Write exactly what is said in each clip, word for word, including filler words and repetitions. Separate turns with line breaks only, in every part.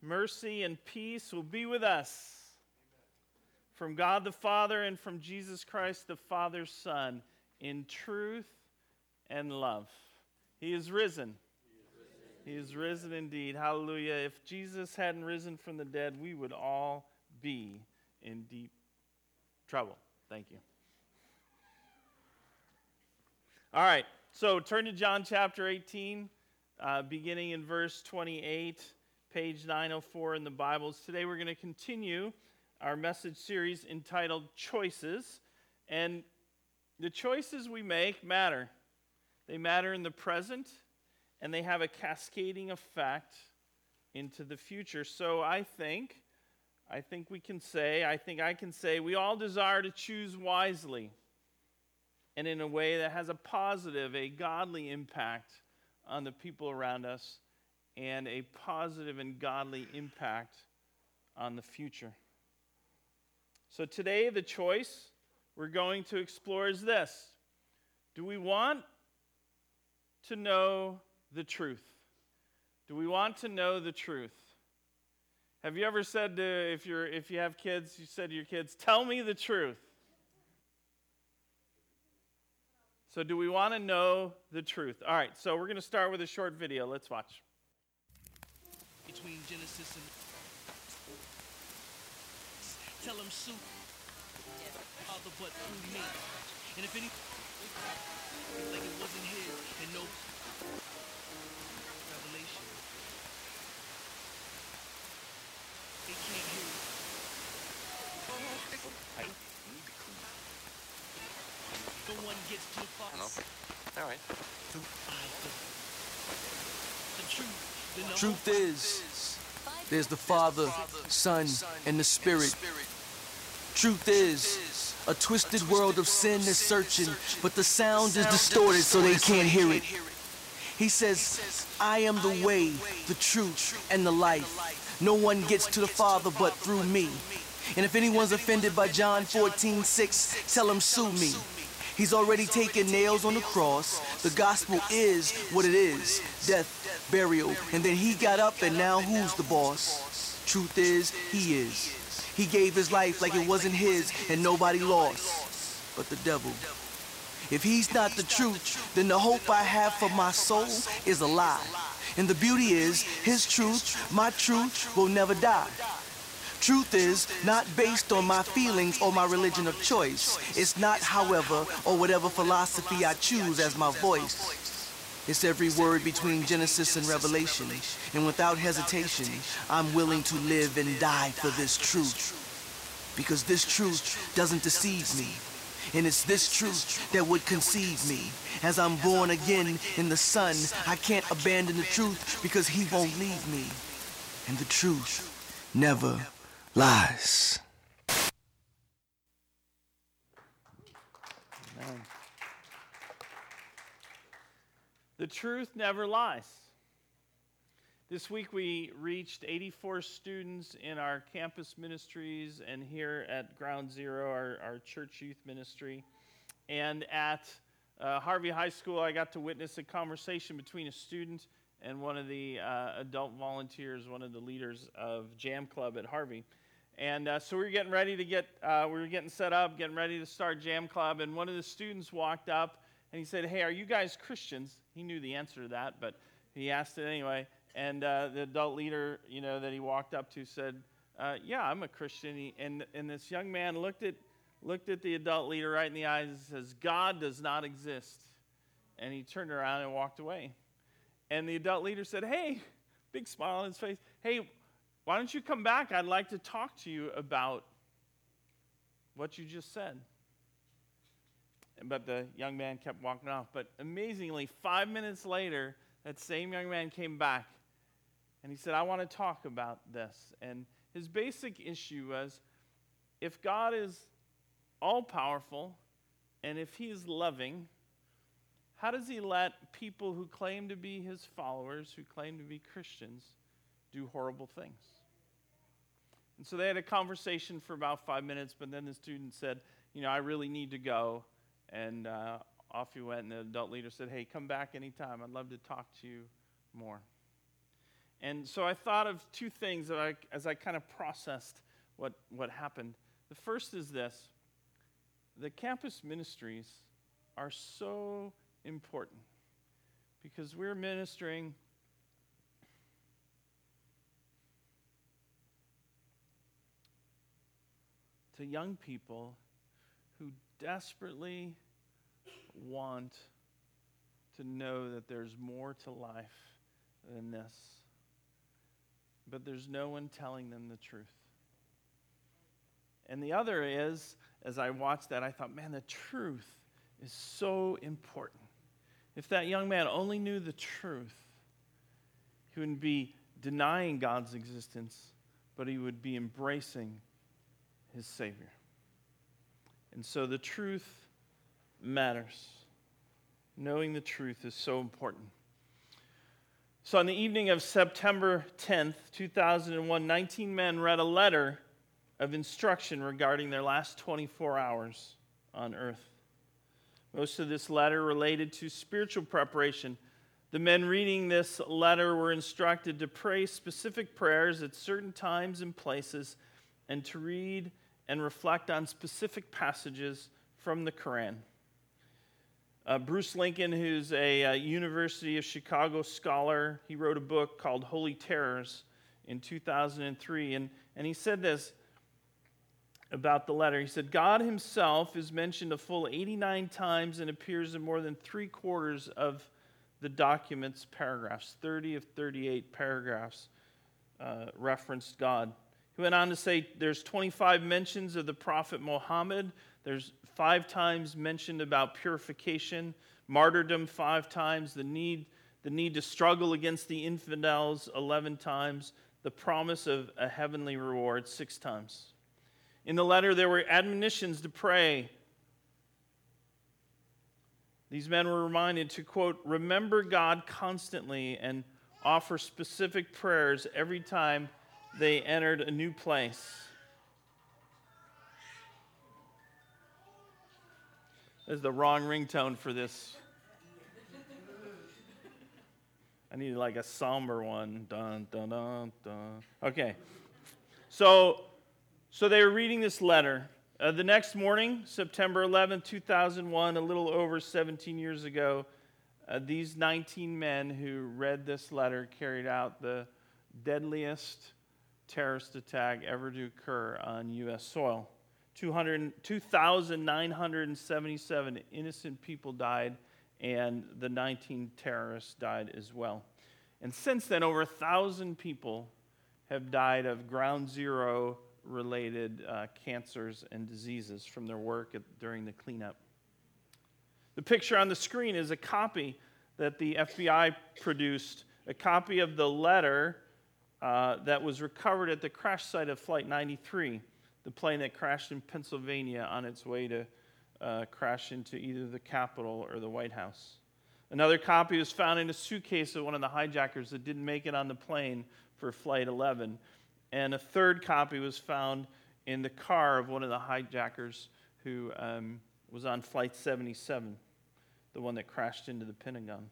mercy, and peace will be with us from God the Father and from Jesus Christ, the Father's Son, in truth and love. He is risen. He is risen, he is risen indeed. Hallelujah. If Jesus hadn't risen from the dead, we would all be in deep trouble. Thank you. All right, so turn to John chapter eighteen, uh, beginning in verse twenty-eight, page nine oh four in the Bibles. Today we're going to continue our message series entitled Choices. And the choices we make matter. They matter in the present, and they have a cascading effect into the future. So I think, I think we can say, I think I can say, we all desire to choose wisely and in a way that has a positive, a godly impact on the people around us and a positive and godly impact on the future. So today, the choice we're going to explore is this. Do we want to know the truth? Do we want to know the truth? Have you ever said to, if you're if you have kids, you said to your kids, tell me the truth? So do we want to know the truth? All right, so we're going to start with a short video. Let's watch.
Between Genesis and tell him soup other but through me. And if any like it wasn't his and no revelation. They can't hear it. No one gets to the Father.
No. All right.
The truth. The
Truth is, there's the Father, Son, and the Spirit. Truth is, a twisted world of sin is searching, but the sound is distorted so they can't hear it. He says, I am the way, the truth, and the life. No one gets to the Father but through me. And if anyone's offended by John fourteen six, tell him sue me. He's already taken nails on the cross. The gospel is what it is. Death, burial, and then he got up and now who's the boss? Truth is, he is. He gave his life like it wasn't his and nobody lost but the devil. If he's not the truth, then the hope I have for my soul is a lie. And the beauty is, his truth, my truth, will never die. Truth is not based on my feelings or my religion of choice. It's not, however, or whatever philosophy I choose as my voice. It's every word between Genesis and Revelation. And without hesitation, I'm willing to live and die for this truth. Because this truth doesn't deceive me. And it's this truth that would conceive me. As I'm born again in the Son, I can't abandon the truth because he won't leave me. And the truth never lies.
Amen. The truth never lies. This week we reached eighty-four students in our campus ministries and here at Ground Zero, our, our church youth ministry. And at uh, Harvey High School, I got to witness a conversation between a student and one of the uh, adult volunteers, one of the leaders of Jam Club at Harvey. And uh, so we were getting ready to get, uh, we were getting set up, getting ready to start Jam Club, and one of the students walked up and he said, hey, are you guys Christians? He knew the answer to that, but he asked it anyway. And uh, the adult leader, you know, that he walked up to said, uh, yeah, I'm a Christian. He, and, and this young man looked at, looked at the adult leader right in the eyes and says, God does not exist. And he turned around and walked away. And the adult leader said, hey, big smile on his face, hey, why don't you come back? I'd like to talk to you about what you just said. But the young man kept walking off. But amazingly, five minutes later, that same young man came back. And he said, I want to talk about this. And his basic issue was, if God is all-powerful, and if he is loving, how does he let people who claim to be his followers, who claim to be Christians, do horrible things? And so they had a conversation for about five minutes, but then the student said, you know, I really need to go. And uh, off he went, and the adult leader said, hey, come back anytime. I'd love to talk to you more. And so I thought of two things that I, as I kind of processed what, what happened. The first is this. The campus ministries are so important because we're ministering to young people who desperately want to know that there's more to life than this. But there's no one telling them the truth. And the other is, as I watched that, I thought, man, the truth is so important. If that young man only knew the truth, he wouldn't be denying God's existence, but he would be embracing his Savior. And so the truth matters. Knowing the truth is so important. So on the evening of September tenth, two thousand one, nineteen men read a letter of instruction regarding their last twenty-four hours on earth. Most of this letter related to spiritual preparation. The men reading this letter were instructed to pray specific prayers at certain times and places and to read and reflect on specific passages from the Quran. Uh, Bruce Lincoln, who's a uh, University of Chicago scholar, he wrote a book called Holy Terrors in two thousand three, and, and he said this about the letter. He said, God himself is mentioned a full eighty-nine times and appears in more than three quarters of the document's paragraphs. thirty of thirty-eight paragraphs uh, referenced God. He went on to say there's twenty-five mentions of the Prophet Muhammad. There's five times mentioned about purification, martyrdom five times, the need, the need to struggle against the infidels eleven times, the promise of a heavenly reward six times. In the letter, there were admonitions to pray. These men were reminded to, quote, remember God constantly and offer specific prayers every time they entered a new place. That's the wrong ringtone for this. I need like a somber one. Dun, dun, dun, dun. Okay. So, so they were reading this letter. Uh, the next morning, September eleventh, two thousand one, a little over seventeen years ago, uh, these nineteen men who read this letter carried out the deadliest terrorist attack ever to occur on U S soil. two thousand nine hundred seventy-seven innocent people died, and the nineteen terrorists died as well. And since then, over a thousand people have died of ground zero related uh, cancers and diseases from their work at, during the cleanup. The picture on the screen is a copy that the F B I produced, a copy of the letter uh, that was recovered at the crash site of Flight ninety-three, the plane that crashed in Pennsylvania on its way to uh, crash into either the Capitol or the White House. Another copy was found in a suitcase of one of the hijackers that didn't make it on the plane for Flight eleven. And a third copy was found in the car of one of the hijackers who um, was on Flight seventy-seven, the one that crashed into the Pentagon.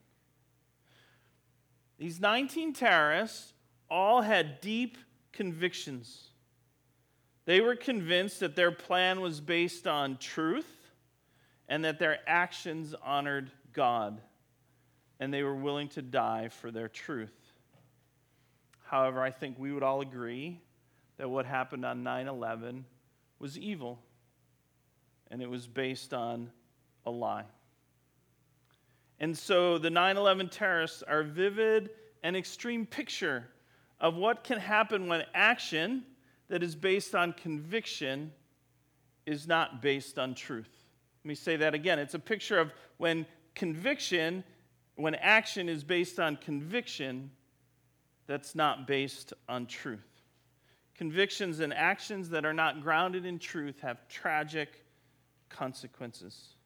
These nineteen terrorists all had deep convictions. They were convinced that their plan was based on truth and that their actions honored God, and they were willing to die for their truth. However, I think we would all agree that what happened on nine eleven was evil, and it was based on a lie. And so the nine eleven terrorists are a vivid and extreme picture of what can happen when action that is based on conviction is not based on truth. Let me say that again. It's a picture of when conviction, when action is based on conviction, that's not based on truth. Convictions and actions that are not grounded in truth have tragic consequences.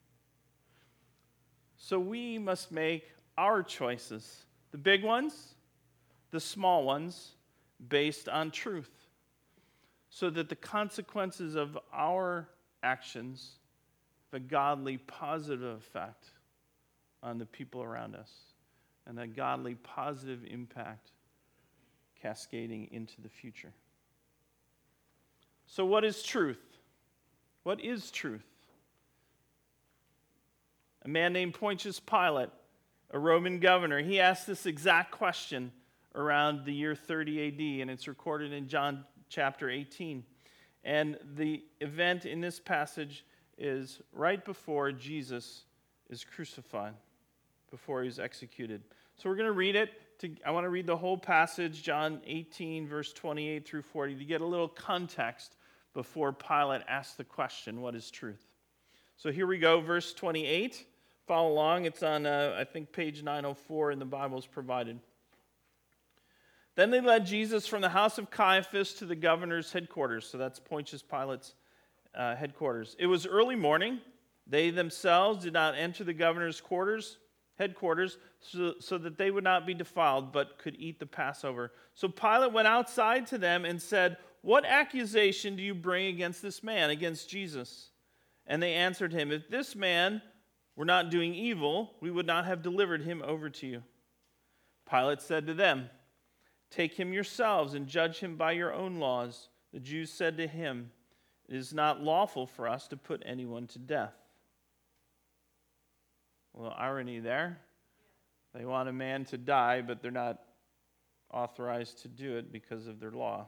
So we must make our choices, the big ones, the small ones, based on truth, so that the consequences of our actions have a godly, positive effect on the people around us, and a godly, positive impact cascading into the future. So what is truth? What is truth? A man named Pontius Pilate, a Roman governor, he asked this exact question around the year thirty A D, and it's recorded in John chapter eighteen. And the event in this passage is right before Jesus is crucified, before he's executed. So we're going to read it. To, I want to read the whole passage, John eighteen, verse twenty-eight through forty, to get a little context before Pilate asks the question, what is truth? So here we go, verse twenty-eight. Follow along. It's on, uh, I think, page nine oh four in the Bibles provided. Then they led Jesus from the house of Caiaphas to the governor's headquarters. So that's Pontius Pilate's uh, headquarters. It was early morning. They themselves did not enter the governor's quarters, headquarters, so, so that they would not be defiled, but could eat the Passover. So Pilate went outside to them and said, "What accusation do you bring against this man, against Jesus?" And they answered him, "If this man were not doing evil, we would not have delivered him over to you." Pilate said to them, "Take him yourselves and judge him by your own laws." The Jews said to him, "It is not lawful for us to put anyone to death." A little irony there. They want a man to die, but they're not authorized to do it because of their law.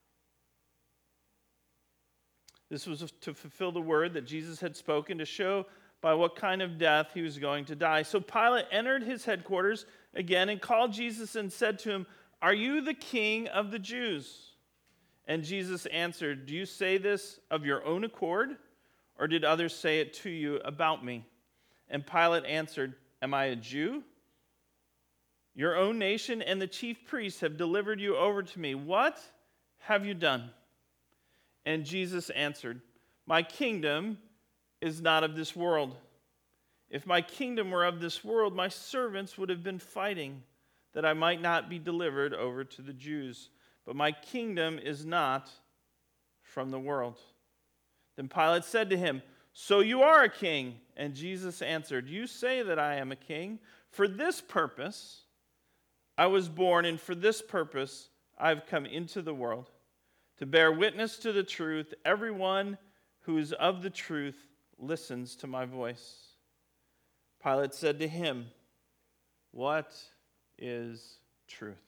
This was to fulfill the word that Jesus had spoken, to show by what kind of death he was going to die. So Pilate entered his headquarters again and called Jesus and said to him, "Are you the king of the Jews?" And Jesus answered, "Do you say this of your own accord, or did others say it to you about me?" And Pilate answered, "Am I a Jew? Your own nation and the chief priests have delivered you over to me. What have you done?" And Jesus answered, "My kingdom is not of this world. If my kingdom were of this world, my servants would have been fighting, that I might not be delivered over to the Jews. But my kingdom is not from the world." Then Pilate said to him, "So you are a king?" And Jesus answered, "You say that I am a king. For this purpose I was born, and for this purpose I have come into the world, to bear witness to the truth. Everyone who is of the truth listens to my voice." Pilate said to him, "What is truth?"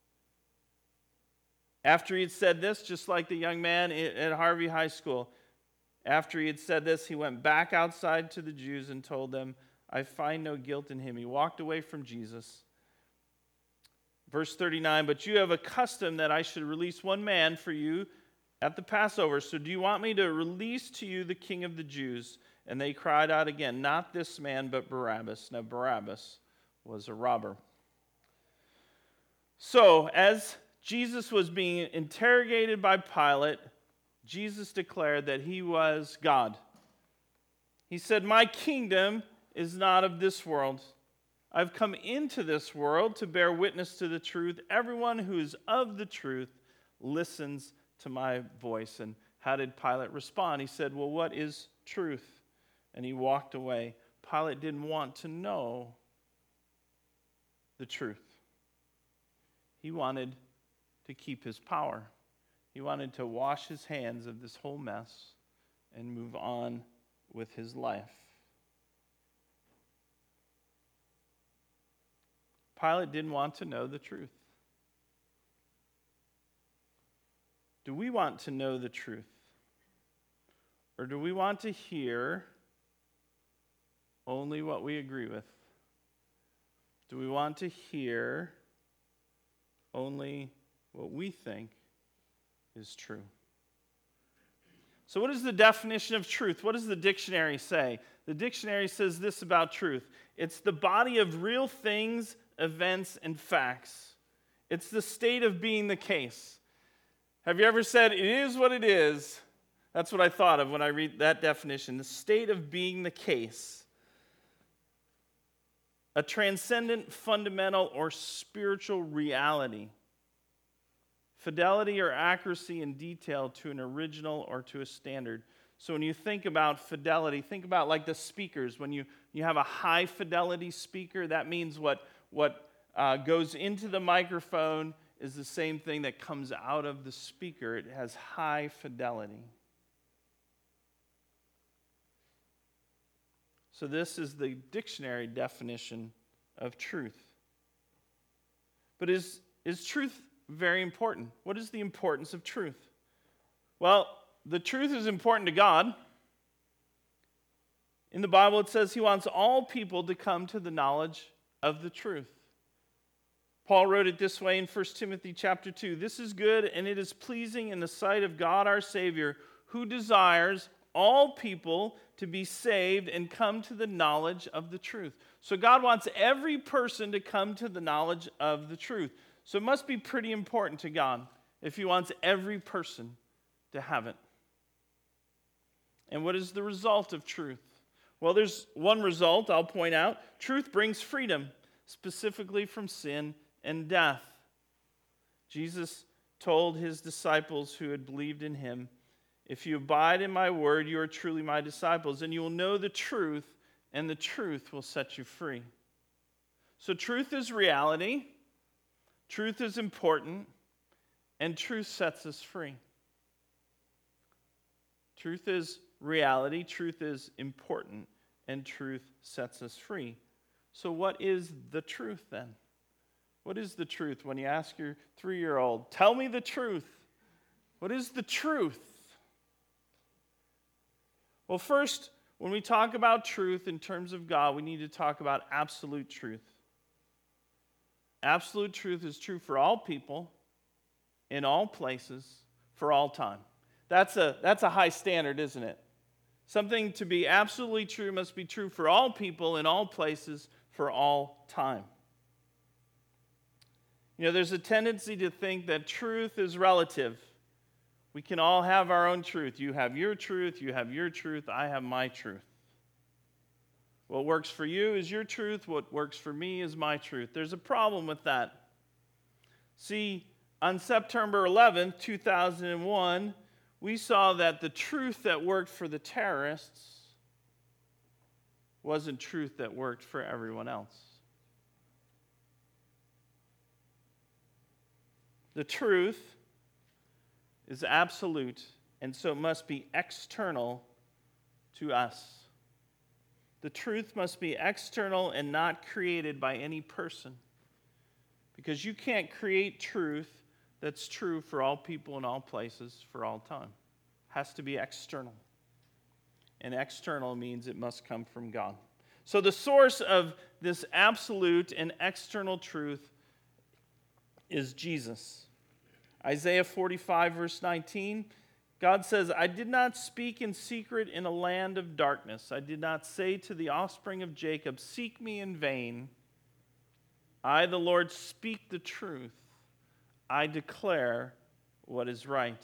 After he had said this, just like the young man at Harvey High School, after he had said this, he went back outside to the Jews and told them, "I find no guilt in him." He walked away from Jesus. Verse thirty-nine, "But you have a custom that I should release one man for you at the Passover. So do you want me to release to you the king of the Jews?" And they cried out again, "Not this man, but Barabbas." Now Barabbas was a robber. So as Jesus was being interrogated by Pilate, Jesus declared that he was God. He said, "My kingdom is not of this world. I've come into this world to bear witness to the truth. Everyone who is of the truth listens to my voice." And how did Pilate respond? He said, "Well, what is truth?" And he walked away. Pilate didn't want to know the truth. He wanted to keep his power. He wanted to wash his hands of this whole mess and move on with his life. Pilate didn't want to know the truth. Do we want to know the truth? Or do we want to hear only what we agree with? Do we want to hear only what we think is true? So what is the definition of truth? What does the dictionary say? The dictionary says this about truth: it's the body of real things, events, and facts. It's the state of being the case. Have you ever said, "It is what it is"? That's what I thought of when I read that definition. The state of being the case. A transcendent, fundamental, or spiritual reality. Fidelity or accuracy in detail to an original or to a standard. So when you think about fidelity, think about like the speakers. When you, you have a high fidelity speaker, that means what, what uh, goes into the microphone is the same thing that comes out of the speaker. It has high fidelity. So this is the dictionary definition of truth. But is, is truth very important? What is the importance of truth? Well, the truth is important to God. In the Bible, it says he wants all people to come to the knowledge of the truth. Paul wrote it this way in First Timothy chapter two. This is good and it is pleasing in the sight of God our Savior, who desires all people to be saved and come to the knowledge of the truth. So God wants every person to come to the knowledge of the truth. So it must be pretty important to God if he wants every person to have it. And what is the result of truth? Well, there's one result I'll point out. Truth brings freedom, specifically from sin and death. Jesus told his disciples who had believed in him, if you abide in my word, you are truly my disciples, and you will know the truth, and the truth will set you free. So truth is reality, truth is important, and truth sets us free. Truth is reality, truth is important, and truth sets us free. So what is the truth then? What is the truth? When you ask your three-year-old, tell me the truth. What is the truth? Well, first, when we talk about truth in terms of God, we need to talk about absolute truth. Absolute truth is true for all people, in all places, for all time. That's a, that's a high standard, isn't it? Something to be absolutely true must be true for all people, in all places, for all time. You know, there's a tendency to think that truth is relative. We can all have our own truth. You have your truth, you have your truth, I have my truth. What works for you is your truth, what works for me is my truth. There's a problem with that. See, on September eleventh, two thousand one, we saw that the truth that worked for the terrorists wasn't truth that worked for everyone else. The truth is absolute, and so it must be external to us. The truth must be external and not created by any person. Because you can't create truth that's true for all people in all places for all time. It has to be external. And external means it must come from God. So the source of this absolute and external truth is Jesus. Isaiah forty-five, verse nineteen, God says, I did not speak in secret in a land of darkness. I did not say to the offspring of Jacob, seek me in vain. I, the Lord, speak the truth. I declare what is right.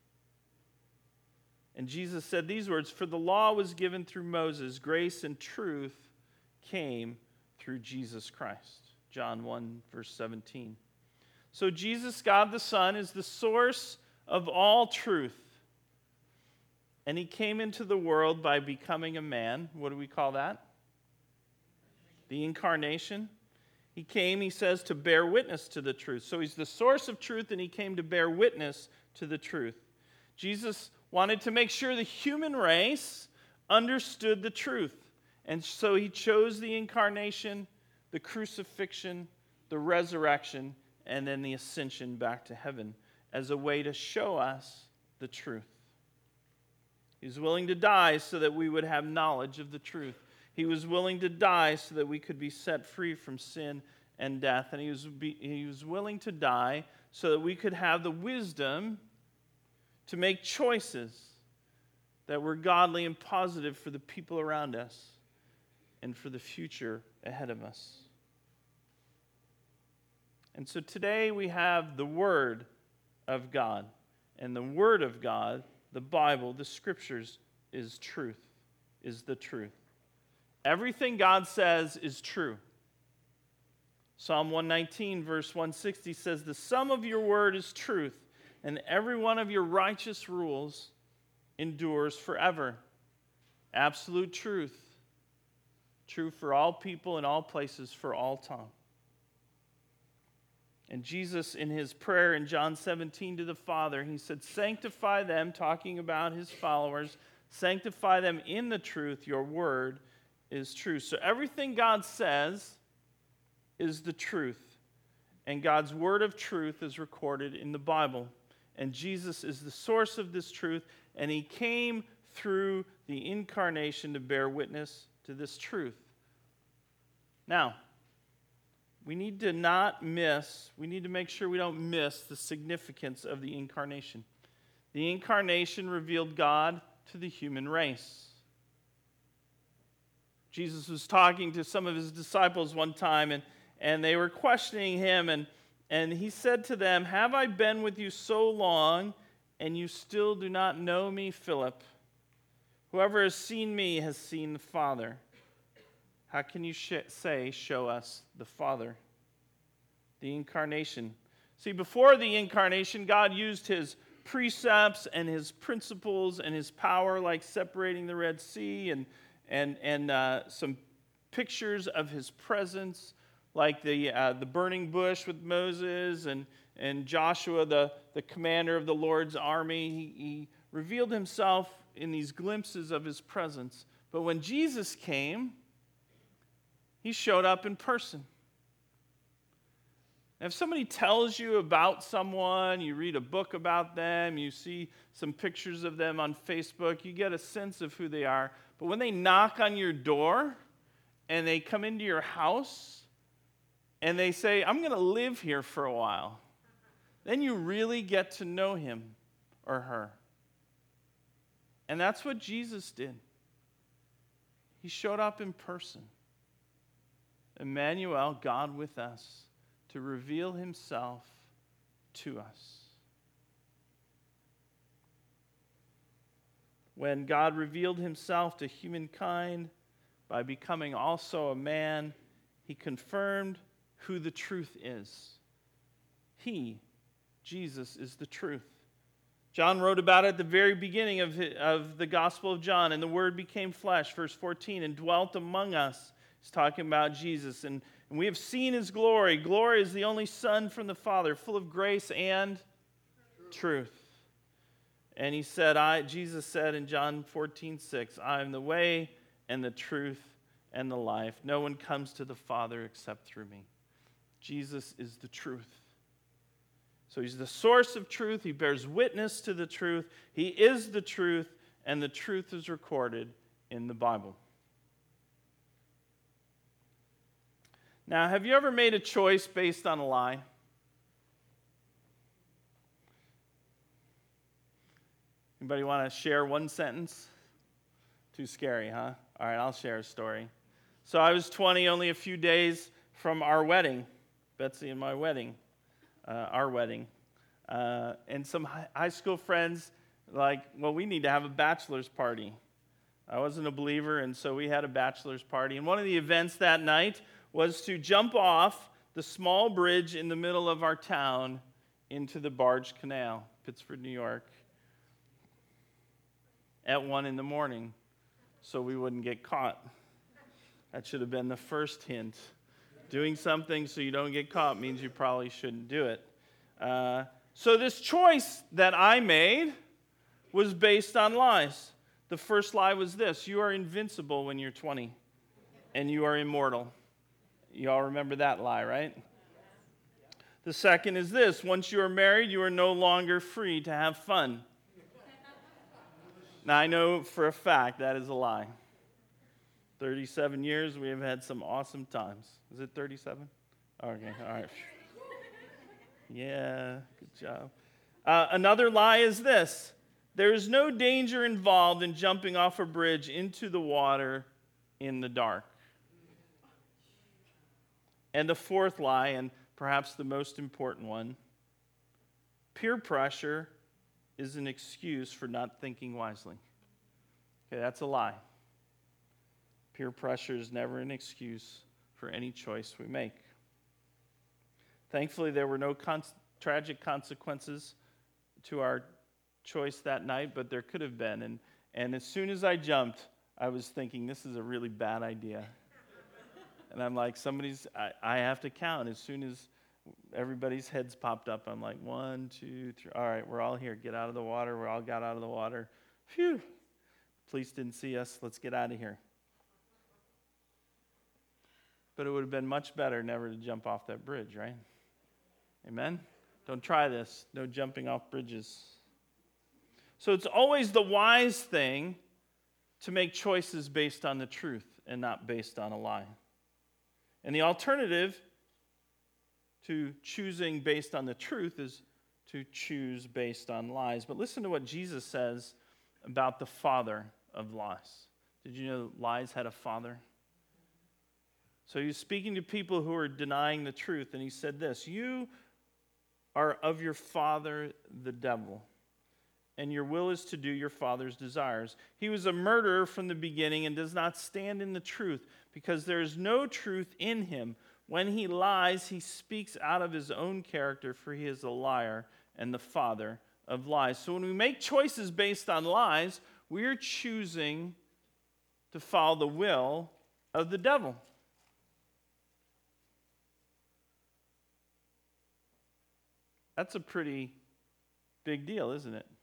And Jesus said these words, for the law was given through Moses, grace and truth came through Jesus Christ. John one, verse seventeen. So Jesus, God the Son, is the source of all truth. And he came into the world by becoming a man. What do we call that? The incarnation. He came, he says, to bear witness to the truth. So he's the source of truth, and he came to bear witness to the truth. Jesus wanted to make sure the human race understood the truth. And so he chose the incarnation, the crucifixion, the resurrection, and then the ascension back to heaven as a way to show us the truth. He was willing to die so that we would have knowledge of the truth. He was willing to die so that we could be set free from sin and death. And he was, be, he was willing to die so that we could have the wisdom to make choices that were godly and positive for the people around us and for the future ahead of us. And so today we have the Word of God. And the Word of God, the Bible, the Scriptures, is truth, is the truth. Everything God says is true. Psalm one nineteen, verse one sixty says, the sum of your word is truth, and every one of your righteous rules endures forever. Absolute truth. True for all people in all places for all time. And Jesus, in his prayer in John seventeen to the Father, he said, sanctify them, talking about his followers, sanctify them in the truth. Your word is true. So everything God says is the truth. And God's word of truth is recorded in the Bible. And Jesus is the source of this truth. And he came through the incarnation to bear witness to this truth. Now, we need to not miss, we need to make sure we don't miss the significance of the incarnation. The incarnation revealed God to the human race. Jesus was talking to some of his disciples one time, and, and they were questioning him, and, and he said to them, have I been with you so long, and you still do not know me, Philip? Whoever has seen me has seen the Father. How can you sh- say, show us the Father? The incarnation. See, before the incarnation, God used his precepts and his principles and his power, like separating the Red Sea and, and, and uh, some pictures of his presence, like the, uh, the burning bush with Moses and, and Joshua, the, the commander of the Lord's army. He, he revealed himself in these glimpses of his presence. But when Jesus came, he showed up in person. If somebody tells you about someone, you read a book about them, you see some pictures of them on Facebook, you get a sense of who they are. But when they knock on your door and they come into your house and they say, I'm going to live here for a while, then you really get to know him or her. And that's what Jesus did. He showed up in person. Emmanuel, God with us, to reveal himself to us. When God revealed himself to humankind by becoming also a man, he confirmed who the truth is. He, Jesus, is the truth. John wrote about it at the very beginning of, of the Gospel of John, and the Word became flesh, verse fourteen, and dwelt among us. He's talking about Jesus. And, and we have seen his glory. Glory is the only Son from the Father, full of grace and truth. truth. And he said, I, Jesus said in John fourteen six, I am the way and the truth and the life. No one comes to the Father except through me. Jesus is the truth. So he's the source of truth. He bears witness to the truth. He is the truth, and the truth is recorded in the Bible. Now, have you ever made a choice based on a lie? Anybody want to share one sentence? Too scary, huh? All right, I'll share a story. So I was twenty, only a few days from our wedding, Betsy and my wedding, uh, our wedding. Uh, and some high school friends, like, well, we need to have a bachelor's party. I wasn't a believer, and so we had a bachelor's party. And one of the events that night was to jump off the small bridge in the middle of our town into the Barge Canal, Pittsford, New York, at one in the morning, so we wouldn't get caught. That should have been the first hint. Doing something so you don't get caught means you probably shouldn't do it. Uh, so this choice that I made was based on lies. The first lie was this: you are invincible when you're twenty, and you are immortal. You all remember that lie, right? The second is this: once you are married, you are no longer free to have fun. Now, I know for a fact that is a lie. thirty-seven years, we have had some awesome times. Is it thirty-seven? Okay, all right. Yeah, good job. Uh, another lie is this: there is no danger involved in jumping off a bridge into the water in the dark. And the fourth lie, and perhaps the most important one: peer pressure is an excuse for not thinking wisely. Okay, that's a lie. Peer pressure is never an excuse for any choice we make. Thankfully, there were no con- tragic consequences to our choice that night, but there could have been. And, and as soon as I jumped, I was thinking, this is a really bad idea. And I'm like, somebody's, I, I have to count. As soon as everybody's heads popped up. I'm like, one, two, three. All right, we're all here. Get out of the water. We all got out of the water. Phew. Police didn't see us. Let's get out of here. But it would have been much better never to jump off that bridge, right? Amen? Don't try this. No jumping off bridges. So it's always the wise thing to make choices based on the truth and not based on a lie. And the alternative to choosing based on the truth is to choose based on lies. But listen to what Jesus says about the father of lies. Did you know lies had a father? So he was speaking to people who were denying the truth, and he said this, "You are of your father, the devil, and your will is to do your father's desires. He was a murderer from the beginning and does not stand in the truth, because there is no truth in him. When he lies, he speaks out of his own character, for he is a liar and the father of lies." So when we make choices based on lies, we're choosing to follow the will of the devil. That's a pretty big deal, isn't it?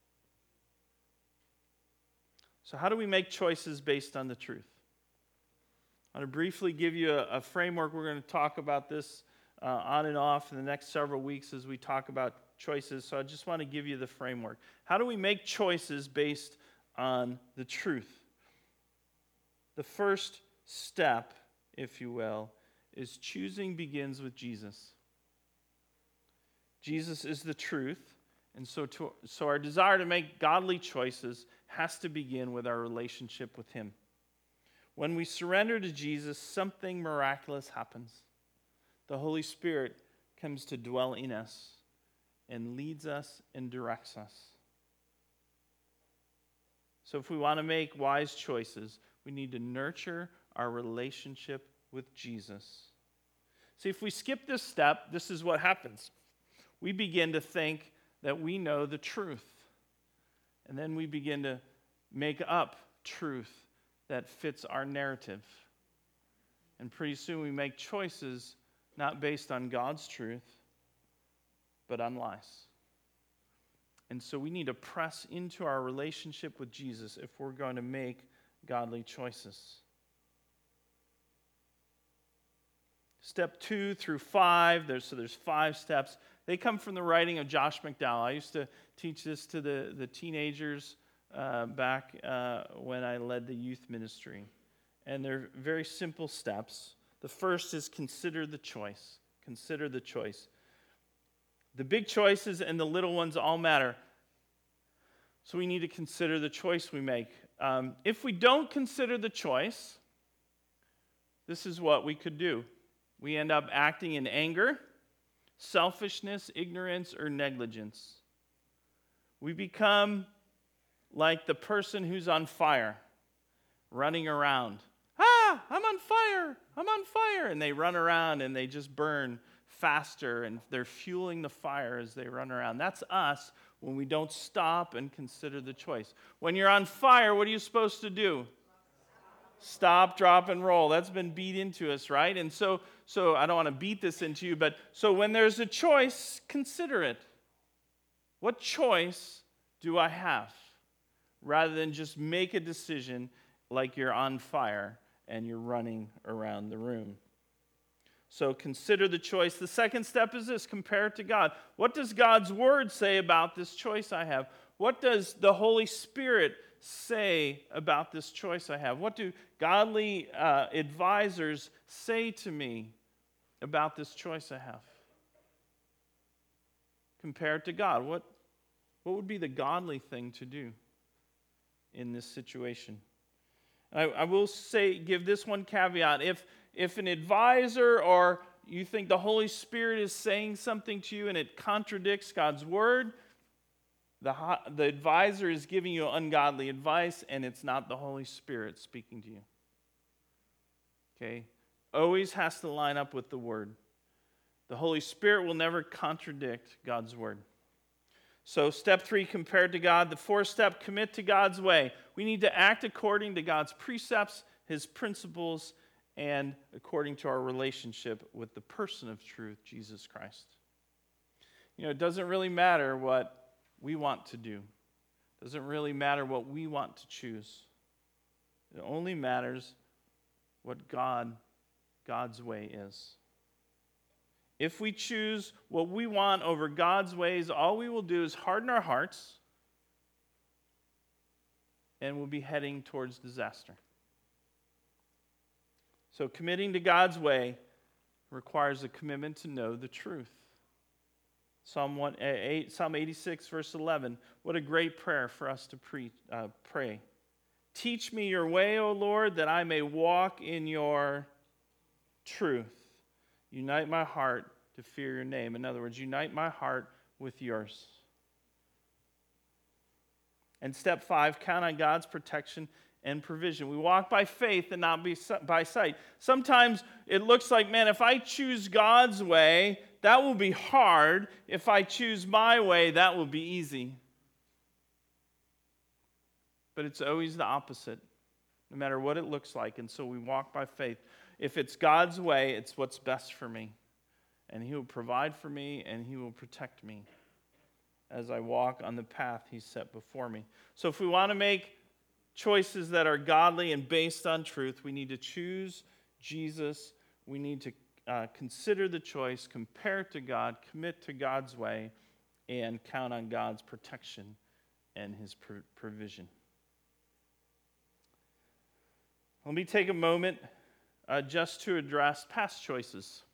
So how do we make choices based on the truth? I want to briefly give you a, a framework. We're going to talk about this uh, on and off in the next several weeks as we talk about choices. So I just want to give you the framework. How do we make choices based on the truth? The first step, if you will, is choosing begins with Jesus. Jesus is the truth, and so, to, so our desire to make godly choices has to begin with our relationship with him. When we surrender to Jesus, something miraculous happens. The Holy Spirit comes to dwell in us and leads us and directs us. So if we want to make wise choices, we need to nurture our relationship with Jesus. See, if we skip this step, this is what happens. We begin to think that we know the truth. And then we begin to make up truth that fits our narrative. And pretty soon we make choices not based on God's truth, but on lies. And so we need to press into our relationship with Jesus if we're going to make godly choices. Step two through five, there's, so there's five steps. They come from the writing of Josh McDowell. I used to teach this to the, the teenagers uh, back uh, when I led the youth ministry. And they're very simple steps. The first is consider the choice. Consider the choice. The big choices and the little ones all matter. So we need to consider the choice we make. Um, if we don't consider the choice, this is what we could do. We end up acting in anger, selfishness, ignorance, or negligence. We become like the person who's on fire, running around. Ah, I'm on fire, I'm on fire. And they run around and they just burn faster, and they're fueling the fire as they run around. That's us when we don't stop and consider the choice. When you're on fire, what are you supposed to do? Stop, drop, and roll. That's been beat into us, right? And so, so I don't want to beat this into you, but so when there's a choice, consider it. What choice do I have? Rather than just make a decision like you're on fire and you're running around the room. So consider the choice. The second step is this: compare it to God. What does God's word say about this choice I have? What does the Holy Spirit say about this choice I have? What do godly uh, advisors say to me about this choice I have? Compare it to God. What, what would be the godly thing to do in this situation? I, I will say, give this one caveat. If, if an advisor or you think the Holy Spirit is saying something to you and it contradicts God's word, The, the advisor is giving you ungodly advice, and it's not the Holy Spirit speaking to you. Okay? Always has to line up with the Word. The Holy Spirit will never contradict God's Word. So step three, compare to God. The fourth step, commit to God's way. We need to act according to God's precepts, His principles, and according to our relationship with the person of truth, Jesus Christ. You know, it doesn't really matter what we want to do. It doesn't really matter what we want to choose. It only matters what God, God's way is. If we choose what we want over God's ways, all we will do is harden our hearts, and we'll be heading towards disaster. So committing to God's way requires a commitment to know the truth. Psalm one, eight, Psalm eighty-six, verse eleven. What a great prayer for us to pre, uh, pray. Teach me your way, O Lord, that I may walk in your truth. Unite my heart to fear your name. In other words, unite my heart with yours. And step five, count on God's protection and provision. We walk by faith and not by sight. Sometimes it looks like, man, if I choose God's way, that will be hard. If I choose my way, that will be easy. But it's always the opposite, no matter what it looks like. And so we walk by faith. If it's God's way, it's what's best for me. And He will provide for me, and He will protect me as I walk on the path He's set before me. So if we want to make choices that are godly and based on truth, we need to choose Jesus. We need to uh, consider the choice, compare it to God, commit to God's way, and count on God's protection and His pr- provision. Let me take a moment uh, just to address past choices.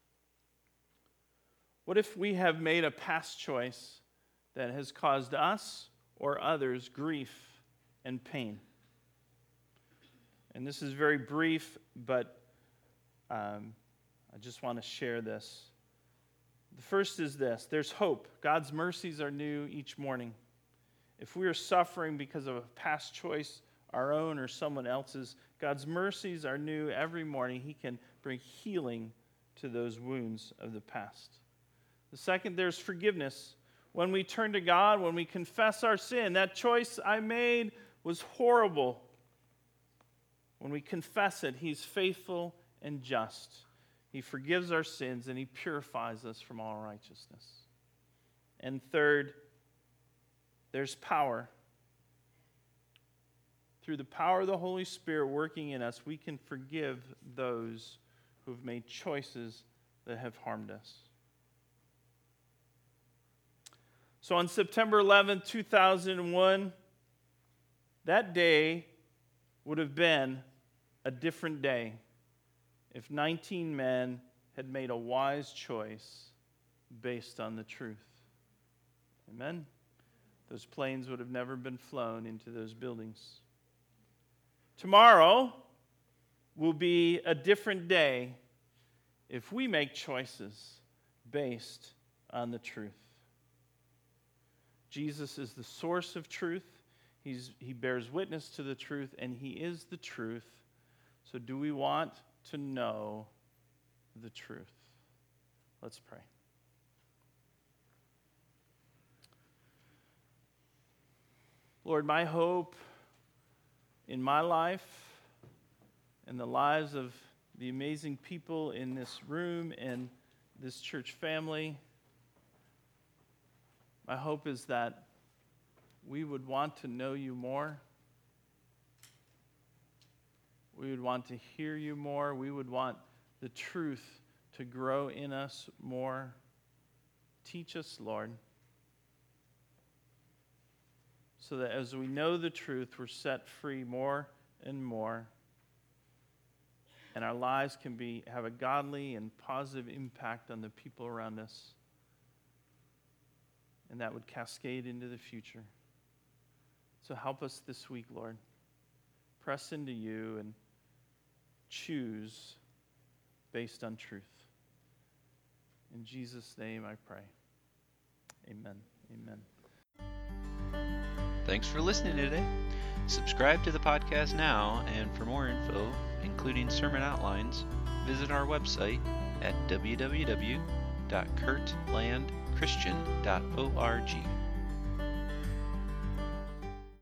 What if we have made a past choice that has caused us or others grief and pain? And this is very brief, but um, I just want to share this. The first is this: there's hope. God's mercies are new each morning. If we are suffering because of a past choice, our own or someone else's, God's mercies are new every morning. He can bring healing to those wounds of the past. The second, there's forgiveness. When we turn to God, when we confess our sin, that choice I made was horrible. When we confess it, He's faithful and just. He forgives our sins and He purifies us from all righteousness. And third, there's power. Through the power of the Holy Spirit working in us, we can forgive those who have made choices that have harmed us. So on September eleventh, two thousand one, that day would have been a different day if nineteen men had made a wise choice based on the truth. Amen? Those planes would have never been flown into those buildings. Tomorrow will be a different day if we make choices based on the truth. Jesus is the source of truth. He's, he bears witness to the truth, and He is the truth. So do we want to know the truth? Let's pray. Lord, my hope in my life and the lives of the amazing people in this room and this church family, my hope is that we would want to know You more. We would want to hear You more. We would want the truth to grow in us more. Teach us, Lord, so that as we know the truth, we're set free more and more, and our lives can be have a godly and positive impact on the people around us, and that would cascade into the future. So help us this week, Lord. Press into You and choose based on truth. In Jesus' name I pray. Amen. Amen.
Thanks for listening today. Subscribe to the podcast now, and for more info, including sermon outlines, visit our website at w w w dot kurt land christian dot org.